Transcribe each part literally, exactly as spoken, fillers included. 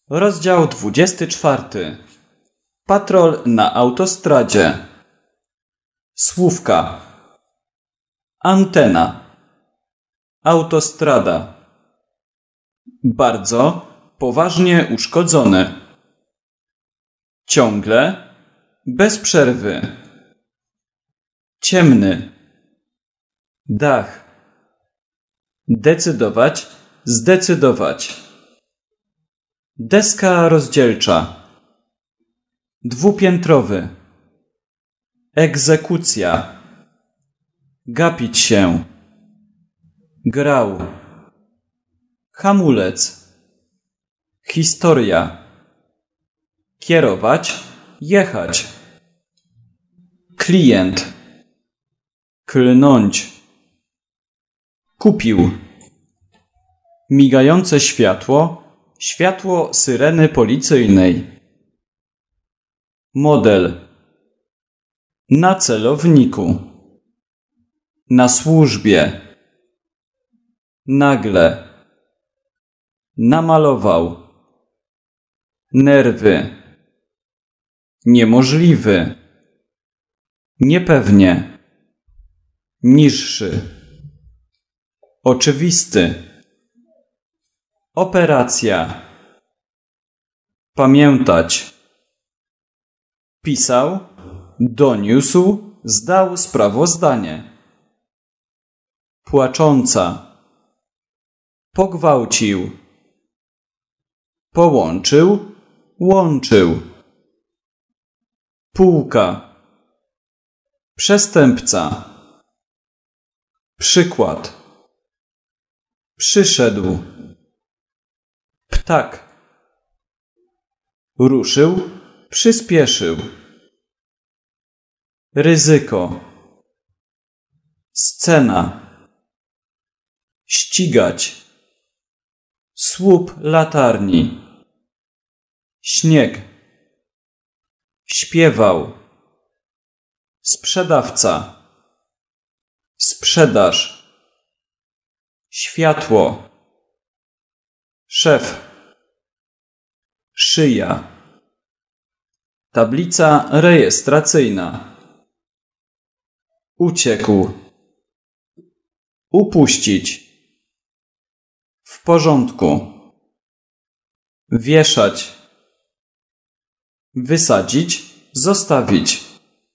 Rozdział dwudziesty czwarty. Patrol na autostradzie. Słówka. Antena. Autostrada. Bardzo, poważnie uszkodzony. Ciągle, bez przerwy. Ciemny. Dach. Decydować, zdecydować. Deska rozdzielcza. Dwupiętrowy. Egzekucja. Gapić się. Grał. Hamulec. Historia. Kierować, jechać. Klient. Klnąć. Kupił. Migające światło. Światło syreny policyjnej. Model. Na celowniku. Na służbie. Nagle. Namalował. Nerwy. Niemożliwy. Niepewnie. Niższy. Oczywisty. Operacja. Pamiętać. Pisał, doniósł, zdał sprawozdanie. Płacząca. Pogwałcił. Połączył, łączył. Półka. Przestępca. Przykład. Przyszedł. Ptak. Ruszył, przyspieszył. Ryzyko. Scena. Ścigać. Słup latarni. Śnieg. Śpiewał. Sprzedawca. Sprzedaż. Światło. Szef. Szyja. Tablica rejestracyjna. Uciekł. Upuścić. W porządku. Wieszać. Wysadzić, zostawić.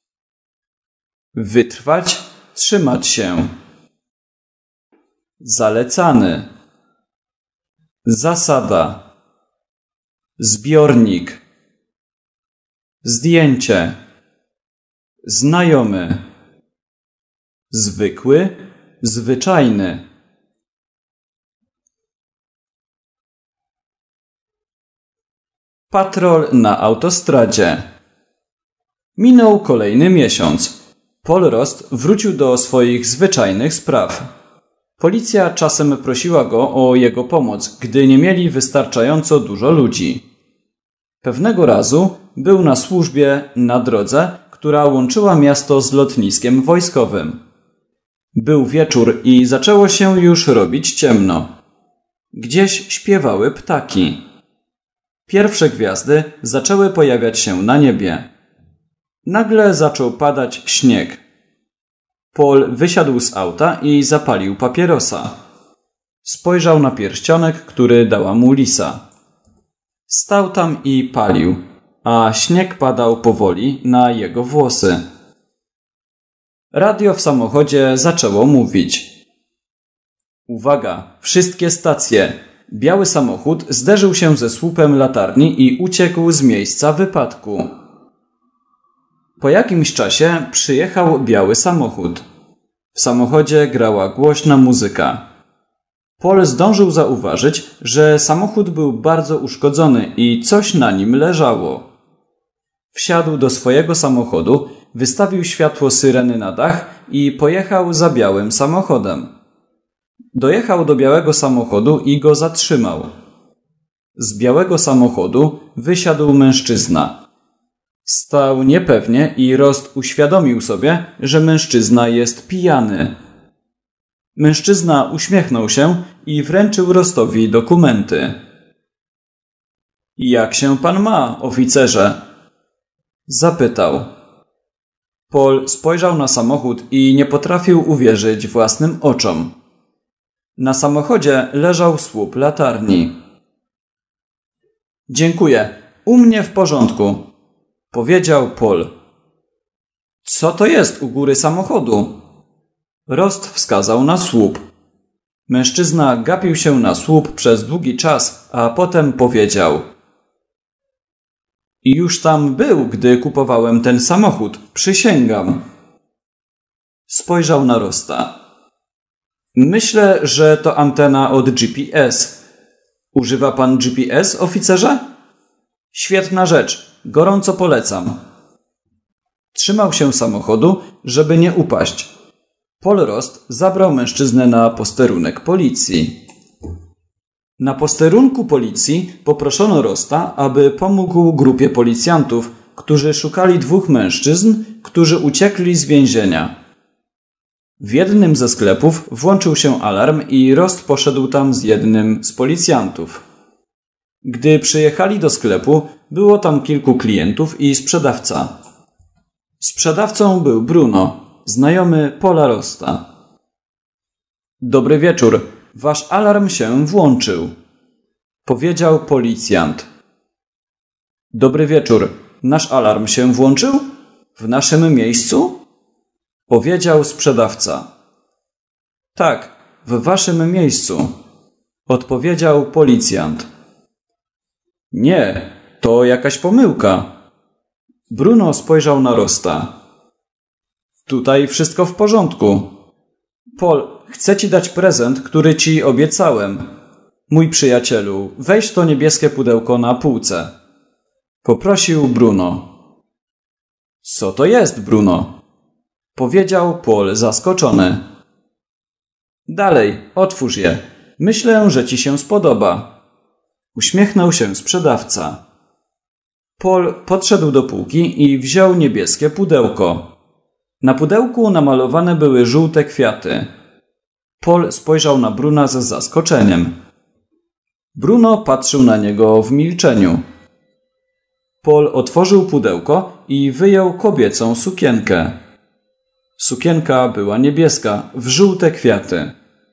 Wytrwać, trzymać się. Zalecany. Zasada. Zbiornik. Zdjęcie. Znajomy. Zwykły, zwyczajny. Patrol na autostradzie. Minął kolejny miesiąc. Paul Rost wrócił do swoich zwyczajnych spraw. Policja czasem prosiła go o jego pomoc, gdy nie mieli wystarczająco dużo ludzi. Pewnego razu był na służbie na drodze, która łączyła miasto z lotniskiem wojskowym. Był wieczór i zaczęło się już robić ciemno. Gdzieś śpiewały ptaki. Pierwsze gwiazdy zaczęły pojawiać się na niebie. Nagle zaczął padać śnieg. Paul wysiadł z auta i zapalił papierosa. Spojrzał na pierścionek, który dała mu Lisa. Stał tam i palił, a śnieg padał powoli na jego włosy. Radio w samochodzie zaczęło mówić. Uwaga, wszystkie stacje. Biały samochód zderzył się ze słupem latarni i uciekł z miejsca wypadku. Po jakimś czasie przyjechał biały samochód. W samochodzie grała głośna muzyka. Paul zdążył zauważyć, że samochód był bardzo uszkodzony i coś na nim leżało. Wsiadł do swojego samochodu, wystawił światło syreny na dach i pojechał za białym samochodem. Dojechał do białego samochodu i go zatrzymał. Z białego samochodu wysiadł mężczyzna. Stał niepewnie i Rost uświadomił sobie, że mężczyzna jest pijany. Mężczyzna uśmiechnął się i wręczył Rostowi dokumenty. Jak się pan ma, oficerze? Zapytał. Paul spojrzał na samochód i nie potrafił uwierzyć własnym oczom. Na samochodzie leżał słup latarni. Dziękuję, u mnie w porządku, powiedział Paul. Co to jest u góry samochodu? Rost wskazał na słup. Mężczyzna gapił się na słup przez długi czas, a potem powiedział. I już tam był, gdy kupowałem ten samochód, przysięgam. Spojrzał na Rosta. Myślę, że to antena od G P S. Używa pan G P S, oficerze? Świetna rzecz, gorąco polecam. Trzymał się samochodu, żeby nie upaść. Paul Rost zabrał mężczyznę na posterunek policji. Na posterunku policji poproszono Rosta, aby pomógł grupie policjantów, którzy szukali dwóch mężczyzn, którzy uciekli z więzienia. W jednym ze sklepów włączył się alarm i Rost poszedł tam z jednym z policjantów. Gdy przyjechali do sklepu, było tam kilku klientów i sprzedawca. Sprzedawcą był Bruno, znajomy Paula Rosta. Dobry wieczór, wasz alarm się włączył, powiedział policjant. Dobry wieczór, nasz alarm się włączył? W naszym miejscu? Powiedział sprzedawca. Tak, w waszym miejscu, odpowiedział policjant. Nie, to jakaś pomyłka. Bruno spojrzał na Rosta. Tutaj wszystko w porządku. Paul, chcę ci dać prezent, który ci obiecałem. Mój przyjacielu, weź to niebieskie pudełko na półce. Poprosił Bruno. Co to jest, Bruno? Powiedział Paul zaskoczony. Dalej, otwórz je. Myślę, że ci się spodoba. Uśmiechnął się sprzedawca. Paul podszedł do półki i wziął niebieskie pudełko. Na pudełku namalowane były żółte kwiaty. Paul spojrzał na Bruna z zaskoczeniem. Bruno patrzył na niego w milczeniu. Paul otworzył pudełko i wyjął kobiecą sukienkę. Sukienka była niebieska, w żółte kwiaty.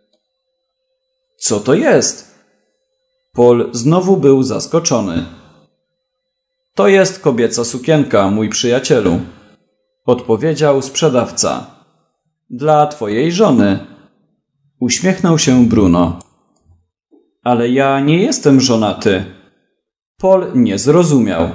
Co to jest? Paul znowu był zaskoczony. To jest kobieca sukienka, mój przyjacielu, odpowiedział sprzedawca. Dla twojej żony. Uśmiechnął się Bruno. Ale ja nie jestem żonaty. Paul nie zrozumiał.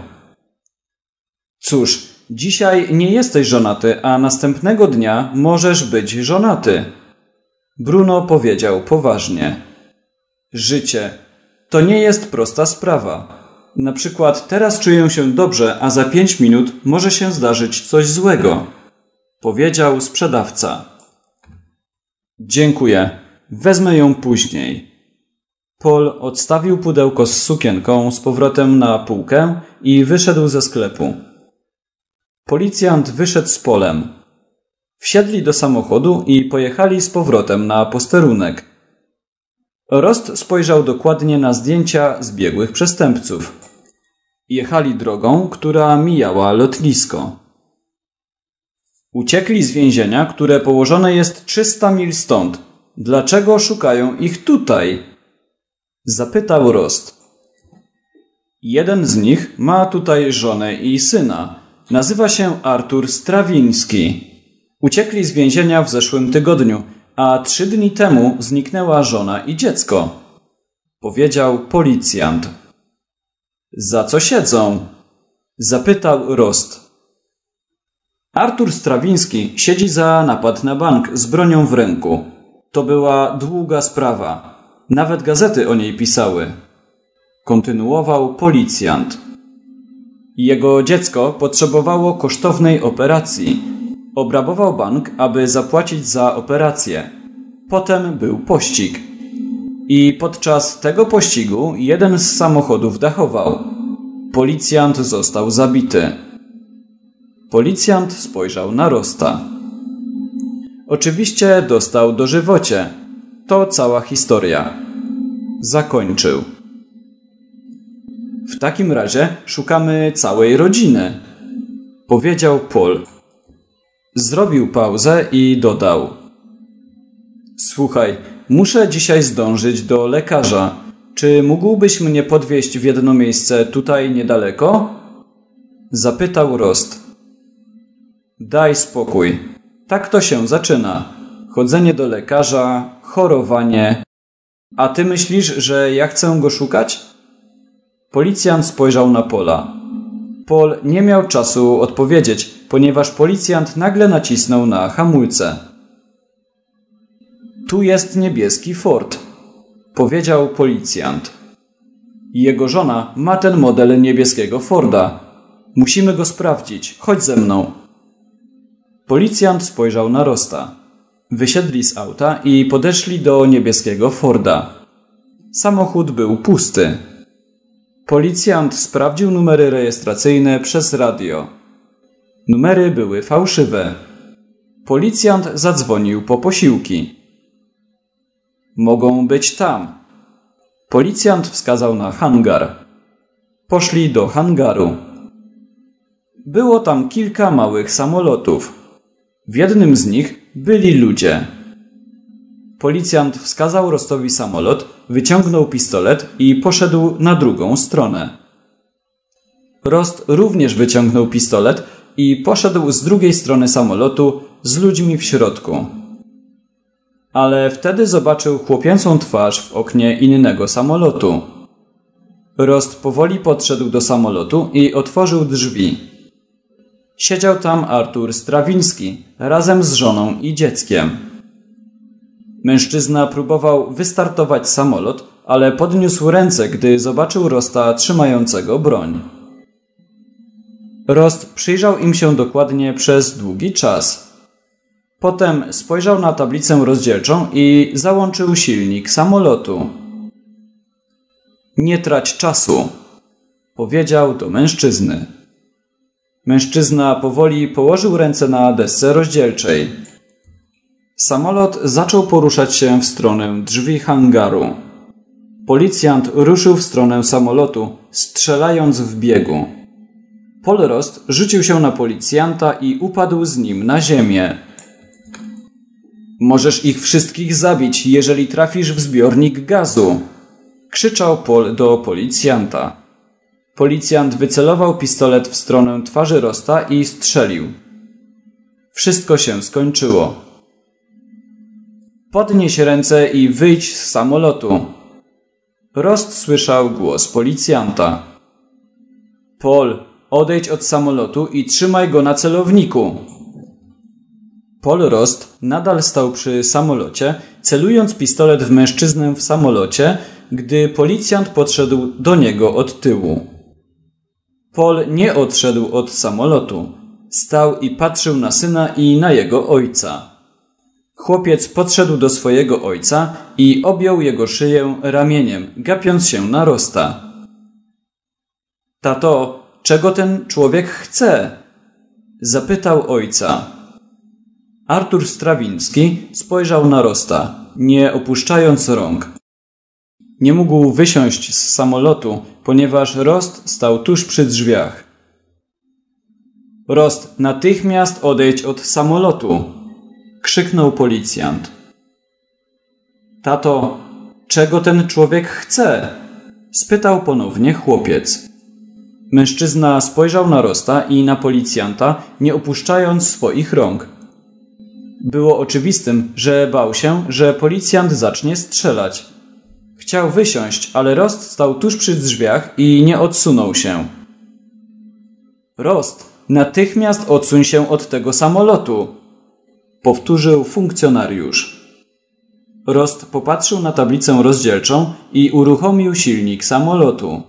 Cóż, dzisiaj nie jesteś żonaty, a następnego dnia możesz być żonaty. Bruno powiedział poważnie. Życie to nie jest prosta sprawa. Na przykład teraz czuję się dobrze, a za pięć minut może się zdarzyć coś złego. Powiedział sprzedawca. Dziękuję. Wezmę ją później. Paul odstawił pudełko z sukienką z powrotem na półkę i wyszedł ze sklepu. Policjant wyszedł z Paulem. Wsiedli do samochodu i pojechali z powrotem na posterunek. Rost spojrzał dokładnie na zdjęcia zbiegłych przestępców. Jechali drogą, która mijała lotnisko. Uciekli z więzienia, które położone jest trzysta mil stąd. Dlaczego szukają ich tutaj? Zapytał Rost. Jeden z nich ma tutaj żonę i syna. Nazywa się Artur Strawiński. Uciekli z więzienia w zeszłym tygodniu, a trzy dni temu zniknęła żona i dziecko. Powiedział policjant. Za co siedzą? Zapytał Rost. Artur Strawiński siedzi za napad na bank z bronią w ręku. To była długa sprawa. Nawet gazety o niej pisały. Kontynuował policjant. Jego dziecko potrzebowało kosztownej operacji. Obrabował bank, aby zapłacić za operację. Potem był pościg. I podczas tego pościgu jeden z samochodów dachował. Policjant został zabity. Policjant spojrzał na Rosta. Oczywiście dostał dożywocie. To cała historia. Zakończył. W takim razie szukamy całej rodziny, powiedział Paul. Zrobił pauzę i dodał: Słuchaj, muszę dzisiaj zdążyć do lekarza. Czy mógłbyś mnie podwieźć w jedno miejsce tutaj niedaleko? Zapytał Rost. Daj spokój. Tak to się zaczyna. Chodzenie do lekarza, chorowanie. A ty myślisz, że ja chcę go szukać? Policjant spojrzał na Paula. Paul nie miał czasu odpowiedzieć, ponieważ policjant nagle nacisnął na hamulce. Tu jest niebieski Ford, powiedział policjant. Jego żona ma ten model niebieskiego Forda. Musimy go sprawdzić. Chodź ze mną. Policjant spojrzał na Rosta. Wysiedli z auta i podeszli do niebieskiego Forda. Samochód był pusty. Policjant sprawdził numery rejestracyjne przez radio. Numery były fałszywe. Policjant zadzwonił po posiłki. Mogą być tam. Policjant wskazał na hangar. Poszli do hangaru. Było tam kilka małych samolotów. W jednym z nich byli ludzie. Policjant wskazał Rostowi samolot, wyciągnął pistolet i poszedł na drugą stronę. Rost również wyciągnął pistolet i poszedł z drugiej strony samolotu z ludźmi w środku. Ale wtedy zobaczył chłopięcą twarz w oknie innego samolotu. Rost powoli podszedł do samolotu i otworzył drzwi. Siedział tam Artur Strawiński razem z żoną i dzieckiem. Mężczyzna próbował wystartować samolot, ale podniósł ręce, gdy zobaczył Rosta trzymającego broń. Rost przyjrzał im się dokładnie przez długi czas. Potem spojrzał na tablicę rozdzielczą i załączył silnik samolotu. Nie trać czasu, powiedział do mężczyzny. Mężczyzna powoli położył ręce na desce rozdzielczej. Samolot zaczął poruszać się w stronę drzwi hangaru. Policjant ruszył w stronę samolotu, strzelając w biegu. Paul Rost rzucił się na policjanta i upadł z nim na ziemię. Możesz ich wszystkich zabić, jeżeli trafisz w zbiornik gazu, krzyczał Paul do policjanta. Policjant wycelował pistolet w stronę twarzy Rosta i strzelił. Wszystko się skończyło. Podnieś ręce i wyjdź z samolotu. Rost słyszał głos policjanta. Paul, odejdź od samolotu i trzymaj go na celowniku. Paul Rost nadal stał przy samolocie, celując pistolet w mężczyznę w samolocie, gdy policjant podszedł do niego od tyłu. Paul nie odszedł od samolotu. Stał i patrzył na syna i na jego ojca. Chłopiec podszedł do swojego ojca i objął jego szyję ramieniem, gapiąc się na Rosta. Tato, czego ten człowiek chce? Zapytał ojca. Artur Strawiński spojrzał na Rosta, nie opuszczając rąk. Nie mógł wysiąść z samolotu, ponieważ Rost stał tuż przy drzwiach. Rost, natychmiast odejdź od samolotu! Krzyknął policjant. Tato, czego ten człowiek chce? Spytał ponownie chłopiec. Mężczyzna spojrzał na Rosta i na policjanta, nie opuszczając swoich rąk. Było oczywistym, że bał się, że policjant zacznie strzelać. Chciał wysiąść, ale Rost stał tuż przy drzwiach i nie odsunął się. Rost, natychmiast odsuń się od tego samolotu! Powtórzył funkcjonariusz. Rost popatrzył na tablicę rozdzielczą i uruchomił silnik samolotu.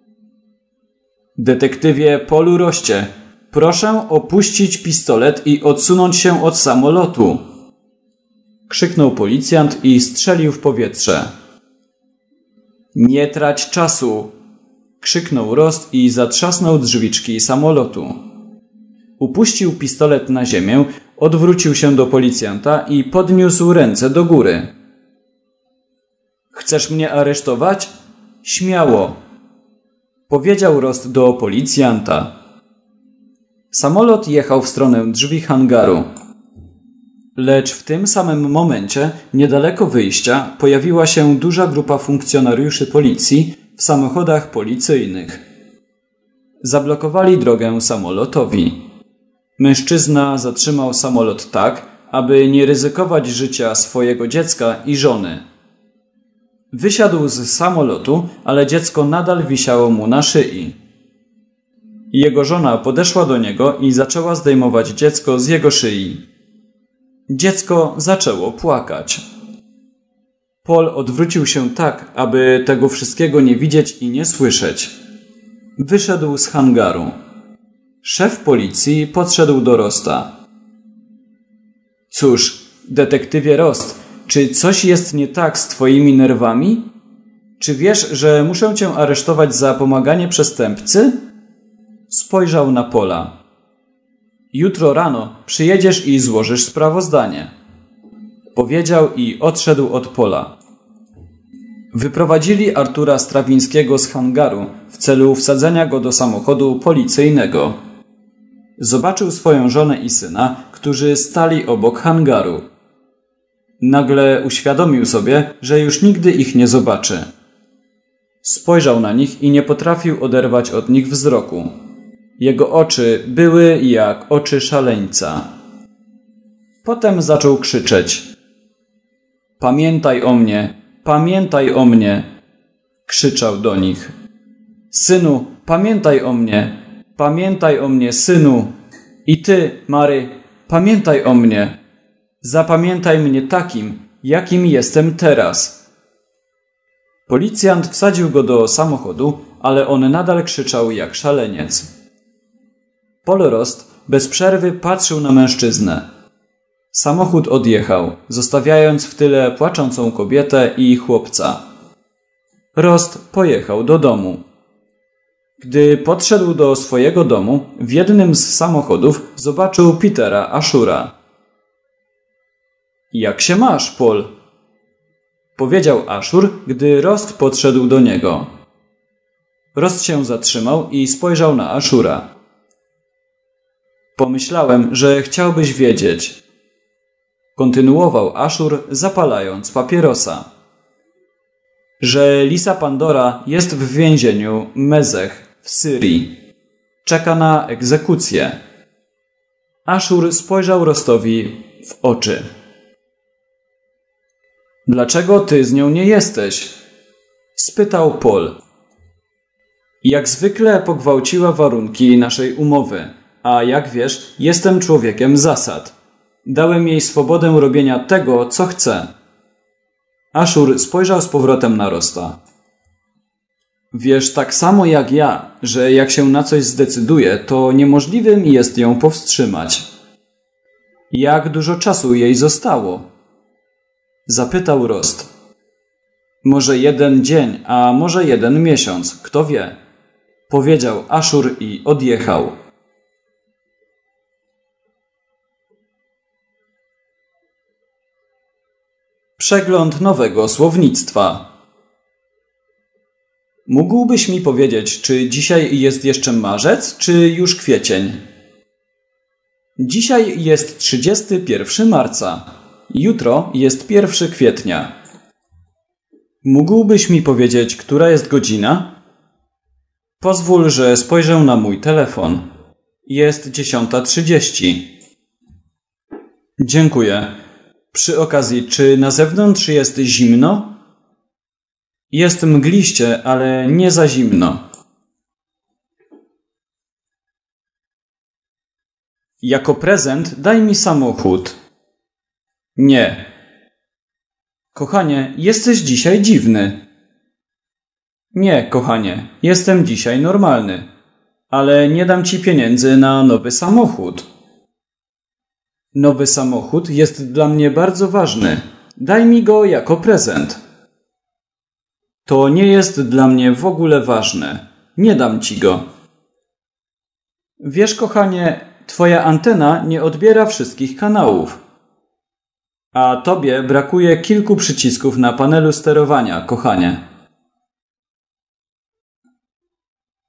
Detektywie Paulu Roście, proszę opuścić pistolet i odsunąć się od samolotu! Krzyknął policjant i strzelił w powietrze. Nie trać czasu! Krzyknął Rost i zatrzasnął drzwiczki samolotu. Upuścił pistolet na ziemię, odwrócił się do policjanta i podniósł ręce do góry. Chcesz mnie aresztować? Śmiało! powiedział Rost do policjanta. Samolot jechał w stronę drzwi hangaru. Lecz w tym samym momencie, niedaleko wyjścia, pojawiła się duża grupa funkcjonariuszy policji w samochodach policyjnych. Zablokowali drogę samolotowi. Mężczyzna zatrzymał samolot tak, aby nie ryzykować życia swojego dziecka i żony. Wysiadł z samolotu, ale dziecko nadal wisiało mu na szyi. Jego żona podeszła do niego i zaczęła zdejmować dziecko z jego szyi. Dziecko zaczęło płakać. Paul odwrócił się tak, aby tego wszystkiego nie widzieć i nie słyszeć. Wyszedł z hangaru. Szef policji podszedł do Rosta. Cóż, detektywie Rost, czy coś jest nie tak z twoimi nerwami? Czy wiesz, że muszę cię aresztować za pomaganie przestępcy? Spojrzał na Paula. Jutro rano przyjedziesz i złożysz sprawozdanie. Powiedział i odszedł od Paula. Wyprowadzili Artura Strawińskiego z hangaru w celu wsadzenia go do samochodu policyjnego. Zobaczył swoją żonę i syna, którzy stali obok hangaru. Nagle uświadomił sobie, że już nigdy ich nie zobaczy. Spojrzał na nich i nie potrafił oderwać od nich wzroku. Jego oczy były jak oczy szaleńca. Potem zaczął krzyczeć. Pamiętaj o mnie, pamiętaj o mnie, krzyczał do nich. Synu, pamiętaj o mnie, pamiętaj o mnie, synu. I ty, Mary, pamiętaj o mnie. Zapamiętaj mnie takim, jakim jestem teraz. Policjant wsadził go do samochodu, ale on nadal krzyczał jak szaleniec. Paul Rost bez przerwy patrzył na mężczyznę. Samochód odjechał, zostawiając w tyle płaczącą kobietę i chłopca. Rost pojechał do domu. Gdy podszedł do swojego domu, w jednym z samochodów zobaczył Petera Ashura. Jak się masz, Paul? Powiedział Ashur, gdy Rost podszedł do niego. Rost się zatrzymał i spojrzał na Ashura. Pomyślałem, że chciałbyś wiedzieć. Kontynuował Ashur, zapalając papierosa. Że Lisa Pandora jest w więzieniu Mezech w Syrii. Czeka na egzekucję. Ashur spojrzał Rostowi w oczy. Dlaczego ty z nią nie jesteś? Spytał Paul. Jak zwykle pogwałciła warunki naszej umowy, a jak wiesz, jestem człowiekiem zasad. Dałem jej swobodę robienia tego, co chce. Ashur spojrzał z powrotem na Rosta. Wiesz tak samo jak ja, że jak się na coś zdecyduje, to niemożliwym jest ją powstrzymać. Jak dużo czasu jej zostało? Zapytał Rost. Może jeden dzień, a może jeden miesiąc, kto wie? Powiedział Ashur i odjechał. Przegląd nowego słownictwa. Mógłbyś mi powiedzieć, czy dzisiaj jest jeszcze marzec, czy już kwiecień? Dzisiaj jest trzydziestego pierwszego marca. Jutro jest pierwszego kwietnia. Mógłbyś mi powiedzieć, która jest godzina? Pozwól, że spojrzę na mój telefon. Jest dziesiąta trzydzieści. Dziękuję. Przy okazji, czy na zewnątrz jest zimno? Jest mgliście, ale nie za zimno. Jako prezent daj mi samochód. Nie. Kochanie, jesteś dzisiaj dziwny. Nie, kochanie, jestem dzisiaj normalny. Ale nie dam ci pieniędzy na nowy samochód. Nowy samochód jest dla mnie bardzo ważny. Daj mi go jako prezent. To nie jest dla mnie w ogóle ważne. Nie dam ci go. Wiesz, kochanie, twoja antena nie odbiera wszystkich kanałów. A tobie brakuje kilku przycisków na panelu sterowania, kochanie.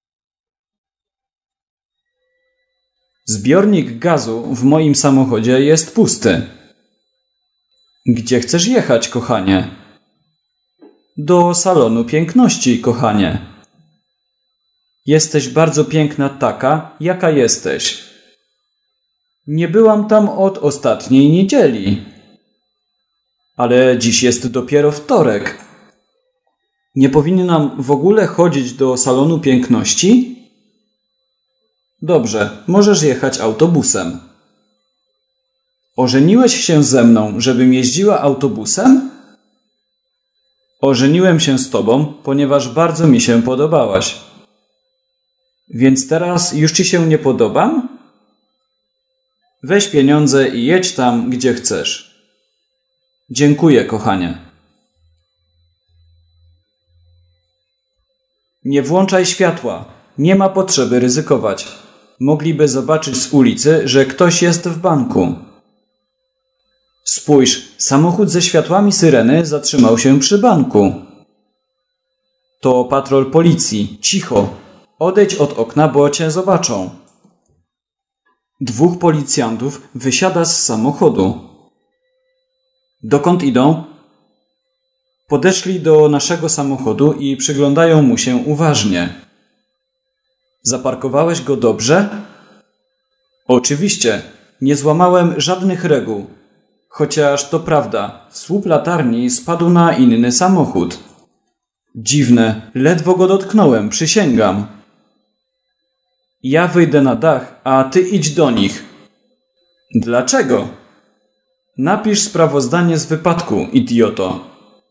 Zbiornik gazu w moim samochodzie jest pusty. Gdzie chcesz jechać, kochanie? Do salonu piękności, kochanie. Jesteś bardzo piękna taka, jaka jesteś. Nie byłam tam od ostatniej niedzieli. Ale dziś jest dopiero wtorek. Nie powinnam w ogóle chodzić do salonu piękności? Dobrze, możesz jechać autobusem. Ożeniłeś się ze mną, żebym jeździła autobusem? Ożeniłem się z tobą, ponieważ bardzo mi się podobałaś. Więc teraz już ci się nie podobam? Weź pieniądze i jedź tam, gdzie chcesz. Dziękuję, kochanie. Nie włączaj światła. Nie ma potrzeby ryzykować. Mogliby zobaczyć z ulicy, że ktoś jest w banku. Spójrz, samochód ze światłami syreny zatrzymał się przy banku. To patrol policji. Cicho. Odejdź od okna, bo cię zobaczą. Dwóch policjantów wysiada z samochodu. Dokąd idą? Podeszli do naszego samochodu i przyglądają mu się uważnie. Zaparkowałeś go dobrze? Oczywiście. Nie złamałem żadnych reguł. Chociaż to prawda, słup latarni spadł na inny samochód. Dziwne, ledwo go dotknąłem, przysięgam. Ja wyjdę na dach, a ty idź do nich. Dlaczego? Napisz sprawozdanie z wypadku, idioto.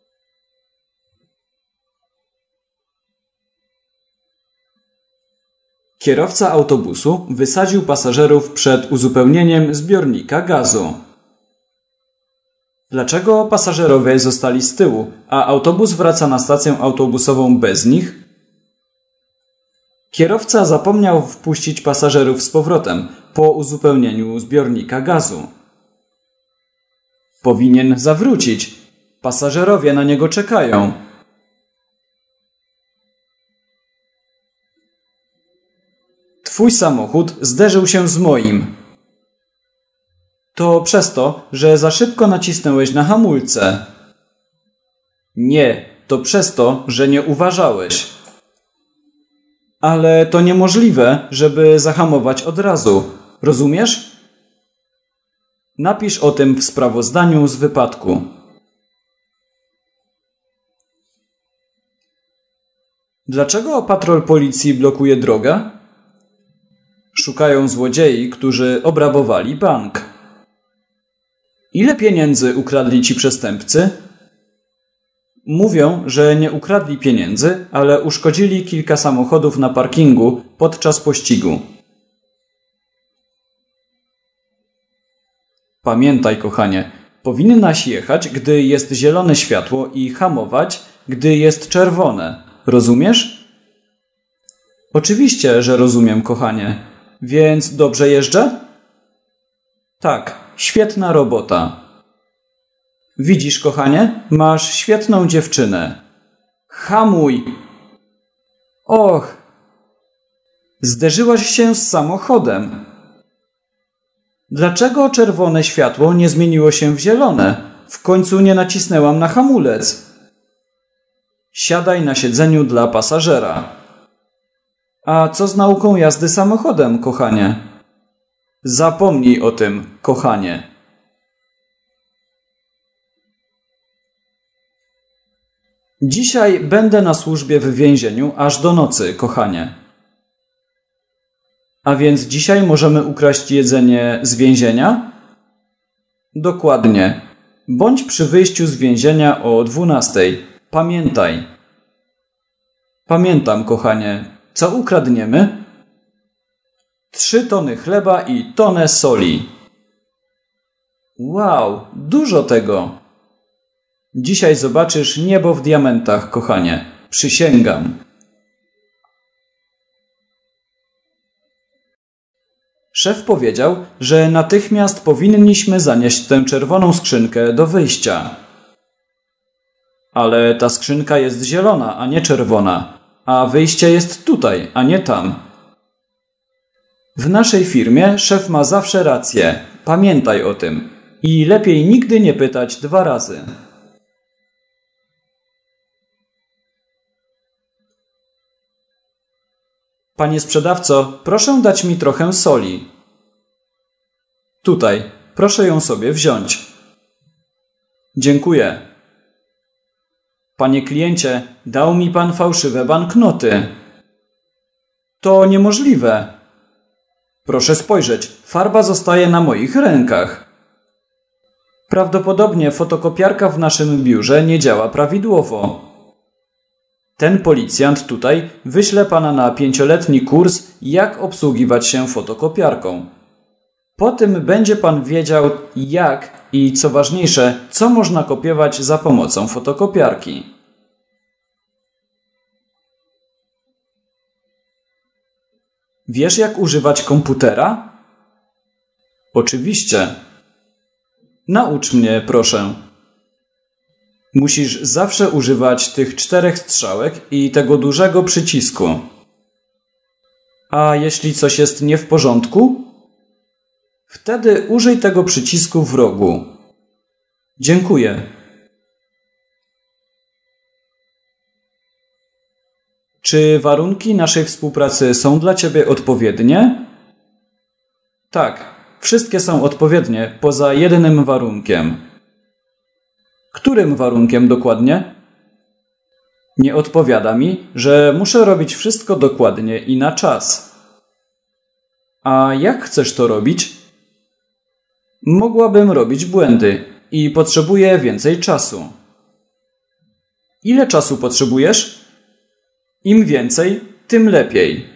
Kierowca autobusu wysadził pasażerów przed uzupełnieniem zbiornika gazu. Dlaczego pasażerowie zostali z tyłu, a autobus wraca na stację autobusową bez nich? Kierowca zapomniał wpuścić pasażerów z powrotem po uzupełnieniu zbiornika gazu. Powinien zawrócić. Pasażerowie na niego czekają. Twój samochód zderzył się z moim. To przez to, że za szybko nacisnąłeś na hamulce. Nie, to przez to, że nie uważałeś. Ale to niemożliwe, żeby zahamować od razu. Rozumiesz? Napisz o tym w sprawozdaniu z wypadku. Dlaczego patrol policji blokuje drogę? Szukają złodziei, którzy obrabowali bank. Ile pieniędzy ukradli ci przestępcy? Mówią, że nie ukradli pieniędzy, ale uszkodzili kilka samochodów na parkingu podczas pościgu. Pamiętaj, kochanie, powinnaś jechać, gdy jest zielone światło i hamować, gdy jest czerwone. Rozumiesz? Oczywiście, że rozumiem, kochanie. Więc dobrze jeżdżę? Tak, świetna robota. Widzisz, kochanie, masz świetną dziewczynę. Hamuj! Och! Zderzyłaś się z samochodem. Dlaczego czerwone światło nie zmieniło się w zielone? W końcu nie nacisnęłam na hamulec. Siadaj na siedzeniu dla pasażera. A co z nauką jazdy samochodem, kochanie? Zapomnij o tym, kochanie. Dzisiaj będę na służbie w więzieniu aż do nocy, kochanie. A więc dzisiaj możemy ukraść jedzenie z więzienia? Dokładnie. Bądź przy wyjściu z więzienia o dwunastej. Pamiętaj. Pamiętam, kochanie. Co ukradniemy? Trzy tony chleba i tonę soli. Wow, dużo tego. Dzisiaj zobaczysz niebo w diamentach, kochanie. Przysięgam. Szef powiedział, że natychmiast powinniśmy zanieść tę czerwoną skrzynkę do wyjścia. Ale ta skrzynka jest zielona, a nie czerwona, a wyjście jest tutaj, a nie tam. W naszej firmie szef ma zawsze rację. Pamiętaj o tym. I lepiej nigdy nie pytać dwa razy. Panie sprzedawco, proszę dać mi trochę soli. Tutaj, proszę ją sobie wziąć. Dziękuję. Panie kliencie, dał mi pan fałszywe banknoty. To niemożliwe. Proszę spojrzeć, farba zostaje na moich rękach. Prawdopodobnie fotokopiarka w naszym biurze nie działa prawidłowo. Ten policjant tutaj wyśle pana na pięcioletni kurs, jak obsługiwać się fotokopiarką. Po tym będzie pan wiedział, jak i co ważniejsze, co można kopiować za pomocą fotokopiarki. Wiesz, jak używać komputera? Oczywiście. Naucz mnie, proszę. Musisz zawsze używać tych czterech strzałek i tego dużego przycisku. A jeśli coś jest nie w porządku? Wtedy użyj tego przycisku w rogu. Dziękuję. Czy warunki naszej współpracy są dla Ciebie odpowiednie? Tak, wszystkie są odpowiednie, poza jednym warunkiem. Którym warunkiem dokładnie? Nie odpowiada mi, że muszę robić wszystko dokładnie i na czas. A jak chcesz to robić? Mogłabym robić błędy i potrzebuję więcej czasu. Ile czasu potrzebujesz? Im więcej, tym lepiej.